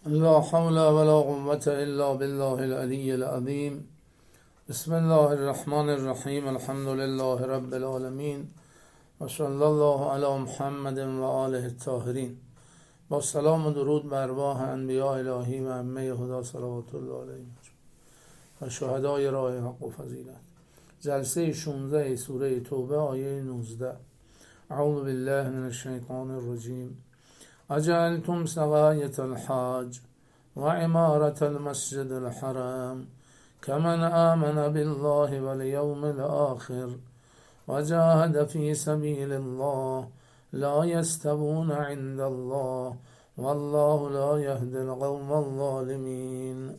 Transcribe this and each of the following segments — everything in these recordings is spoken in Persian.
لا حول ولا قوة إلا بالله العلي العظيم. بسم الله الرحمن الرحیم. الحمد لله رب العالمین و صلی الله علی محمد و آله الطاهرین. با سلام و درود بر ارواح انبیاء الهی و ائمه هدی صلوات الله علیهم و شهدای راه حق و فضیلت. جلسه 16 سوره توبه آیه 19. اعوذ بالله من الشیطان الرجیم. اجعلتم سقایة الحاج وعمارة المسجد الحرام كمن آمن بالله واليوم الآخر وجاهد في سبيل الله لا يستوون عند الله والله لا يهدي القوم الظالمين.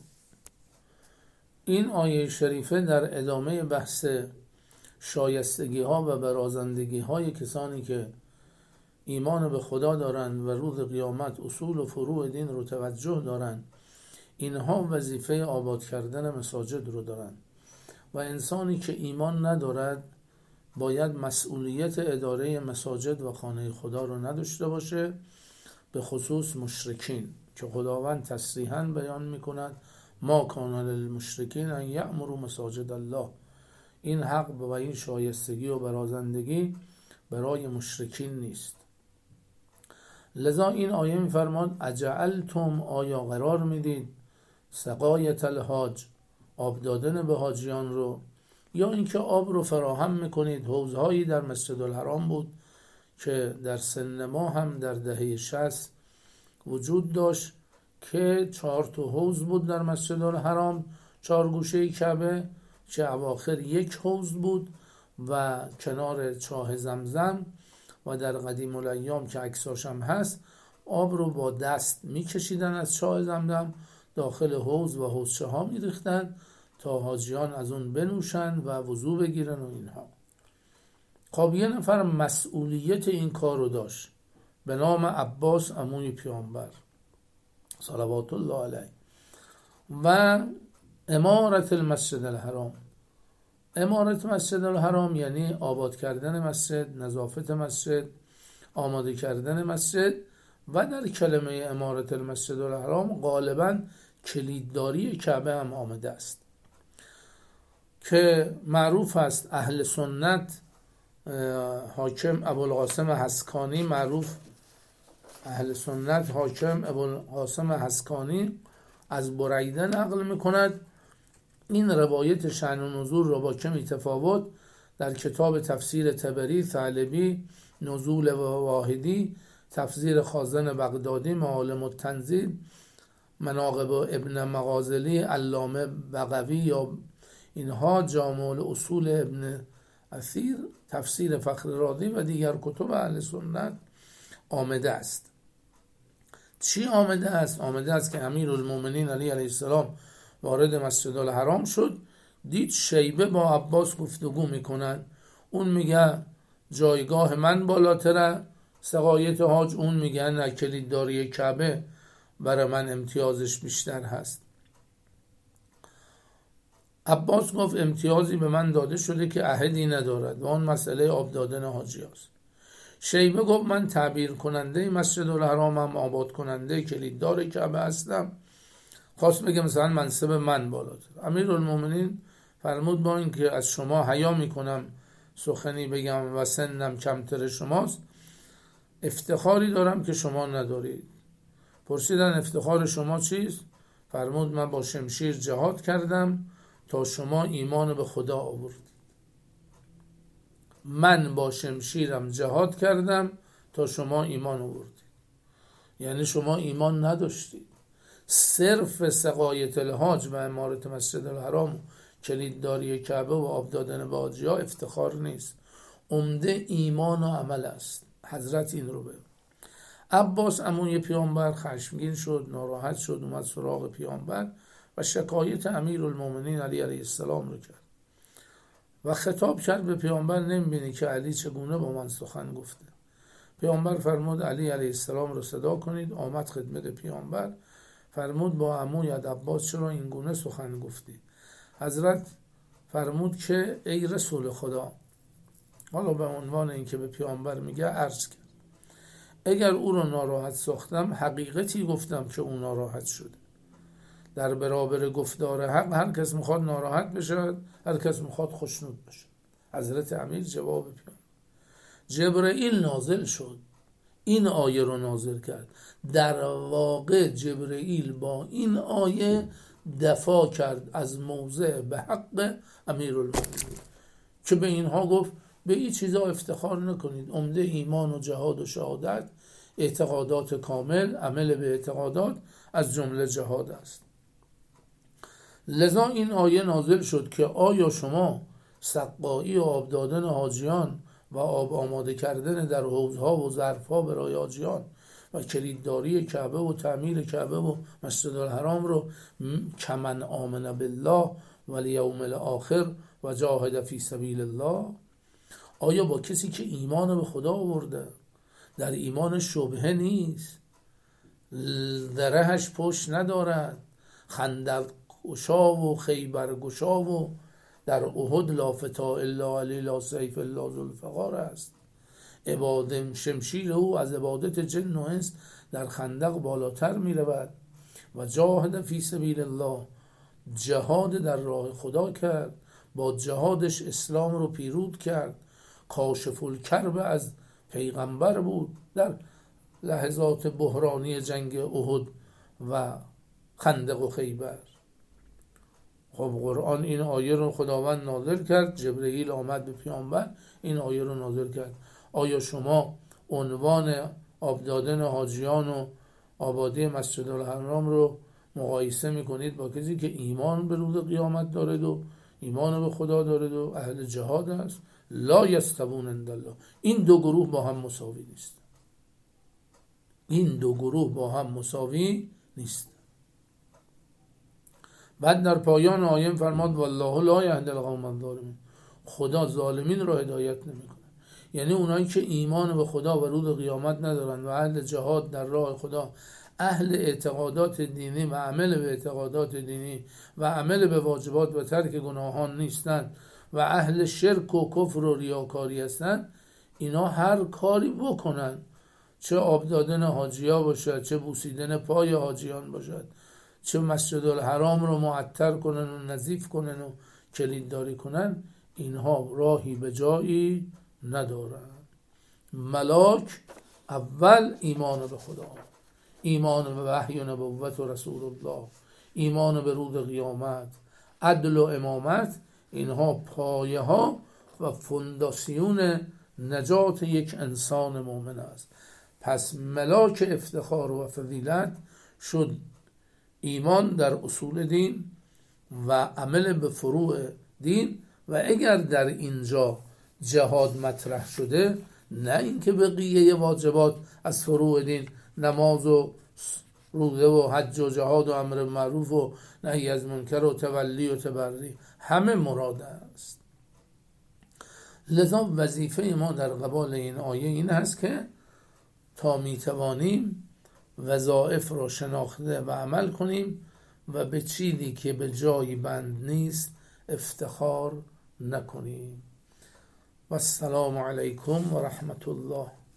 این آیه شریفه در ادامه بحث شایستگی ها و برازندگی های کسانی که ایمان به خدا دارند و روز قیامت اصول و فروع دین رو توجه دارند، اینها وظیفه آباد کردن مساجد رو دارند و انسانی که ایمان ندارد باید مسئولیت اداره مساجد و خانه خدا رو نداشته باشه، به خصوص مشرکین که خداوند تصریحاً بیان میکند ما کان للمشرکین ان یأمروا مساجد الله. این حق و این شایستگی و برازندگی برای مشرکین نیست. لذا این آیه میفرماد اجعلتم، آیا قرار میدید، سقایة الحاج، آب دادن به حاجیان رو، یا اینکه آب رو فراهم میکنید. حوضهایی در مسجد الحرام بود که در سن ما هم در دهه 60 وجود داشت که 4 حوض بود در مسجد الحرام، 4 گوشه کعبه، که اواخر 1 حوض بود و کنار چاه زمزم، و در قدیم الایام که عکساش هم هست آب رو با دست میکشیدن از چاه زمزم داخل حوض و حوضچه ها میریختن تا حاجیان از اون بنوشن و وضو بگیرن و اینها. خب یه نفر مسئولیت این کار رو داشت به نام عباس عموی پیامبر صلوات الله علیه و امارت المسجد الحرام. امارت مسجد الحرام یعنی آباد کردن مسجد، نظافت مسجد، آماده کردن مسجد، و در کلمه امارت المسجد الحرام غالباً کلیدداری کعبه هم آمده است که معروف است. اهل سنت حاکم ابوالقاسم حسکانی، معروف اهل سنت حاکم ابوالقاسم حسکانی از بریده نقل میکند. این روایت شأن و نزول را با کمی تفاوت در کتاب تفسیر طبری، ثعلبی، نزول واحدی، تفسیر خازن بغدادی، معالم التنزیل، مناقب ابن مغازلی، علامه بغوی یا اینها، جامع الاصول ابن اثیر، تفسیر فخر رازی و دیگر کتب اهل سنت آمده است. چی آمده است؟ آمده است که امیرالمومنین علی علیه السلام وارد مسجد الحرام شد، دید شیبه با عباس گفتگو میکنن. اون میگه جایگاه من بالاتره، سقایت حاج، اون میگه نه، کلیدداری کعبه برای من امتیازش بیشتر هست. عباس گفت امتیازی به من داده شده که عهدی ندارد و اون مسئله آب دادن حاجی هست. شیبه گفت من تعبیر کننده مسجد الحرامم، آباد کننده کلیددار کعبه هستم. خواست بگه مثلا منصب من بالاتر. امیرالمومنین فرمود با اینکه از شما حیا میکنم سخنی بگم و سنم کمتر شماست، افتخاری دارم که شما ندارید. پرسیدن افتخار شما چیست؟ فرمود من با شمشیر جهاد کردم تا شما ایمان به خدا آوردید. من با شمشیرم جهاد کردم تا شما ایمان آوردید. یعنی شما ایمان نداشتید. صرف سقایة الحاج و امارت مسجد الحرام، کلیدداری کعبه و آب دادن به حاجی‌ها افتخار نیست، عمده ایمان و عمل است. حضرت این رو بگو. عباس عموی پیامبر خشمگین شد، ناراحت شد، اومد سراغ پیامبر و شکایت امیرالمومنین علی علیه السلام رو کرد و خطاب کرد به پیامبر نمیبینی که علی چگونه با من سخن گفته؟ پیامبر فرمود علی علیه السلام رو صدا کنید. آمد خدمت پیامبر، فرمود با عمویت عباس چرا این گونه سخن گفتی؟ حضرت فرمود که ای رسول خدا، حالا به عنوان اینکه به پیامبر میگه عرض کرد، اگر او رو ناراحت ساختم حقیقتی گفتم که او ناراحت شده. در برابر گفتار حق هر کس میخواد ناراحت بشه، هر کس میخواد خوشنود بشه. حضرت امیر جواب پیام جبرئیل نازل شد، این آیه رو نازل کرد. در واقع جبرئیل با این آیه دفاع کرد از موضع به حق امیرالمومنین که به اینها گفت به این چیزا افتخار نکنید، عمده ایمان و جهاد و شهادت اعتقادات کامل، عمل به اعتقادات از جمله جهاد است. لذا این آیه نازل شد که آیا شما سقایی و آب دادن حاجیان و آب آماده کردن در حوضها و ظرفها برای حاجیان و کلیدداری کعبه و تعمیر کعبه و مسجد الحرام رو کمن آمن بالله و الیوم الاخر و جاهد فی سبیل الله، آیا با کسی که ایمان به خدا آورده، در ایمان شبهه نیست، درهش پشت ندارد، خندق گشا و خیبر گشا و در احد لا فتا الا علی لا سیف الا ذوالفقار است، عباد شمشیر او از عبادت جن و انس در خندق بالاتر می رود و جاهد فی سبیل الله، جهاد در راه خدا کرد، با جهادش اسلام رو پیروز کرد، کاشف الکرب از پیغمبر بود در لحظات بحرانی جنگ احد و خندق و خیبر. خب قرآن این آیه رو خداوند نازل کرد، جبرئیل آمد به پیامبر این آیه رو نازل کرد. آیا شما عنوان آب دادن حاجیان و آبادی مسجد الحرام رو مقایسه میکنید با کسی که ایمان به روز قیامت دارد و ایمان به خدا دارد و اهل جهاد است؟ لا یستوون عند الله. این دو گروه با هم مساوی نیست. این دو گروه با هم مساوی نیست. بعد در پایان آیه فرماد والله لا یهدی القوم الظالمین، خدا ظالمین را هدایت نمیکنه. یعنی اونایی که ایمان به خدا و روز قیامت ندارن و اهل جهاد در راه خدا، اهل اعتقادات دینی و عمل به اعتقادات دینی و عمل به واجبات و ترک گناهان نیستن و اهل شرک و کفر و ریاکاری هستن، اینا هر کاری بکنن، چه آب دادن حاجیا باشد، چه بوسیدن پای حاجیان باشد، چه مسجد الحرام رو معطر کنن و نظیف کنن و کلیدداری کنن، اینها راهی به جایی ندارن. ملاک اول ایمان به خدا، ایمان به وحی و نبوت و رسول الله، ایمان به روز قیامت، عدل و امامت، اینها پایه ها و فونداسیون نجات یک انسان مؤمن است. پس ملاک افتخار و فضیلت شد ایمان در اصول دین و عمل به فروع دین، و اگر در اینجا جهاد مطرح شده، نه اینکه بقیه واجبات از فروع دین، نماز و روزه و حج و جهاد و امر معروف و نهی از منکر و تولی و تبری همه مراد است. لذا وظیفه ما در قبال این آیه این هست که تا میتوانیم وظایف را شناخته و عمل کنیم و به چیزی که به جایی بند نیست افتخار نکنیم. و السلام علیکم و رحمت الله.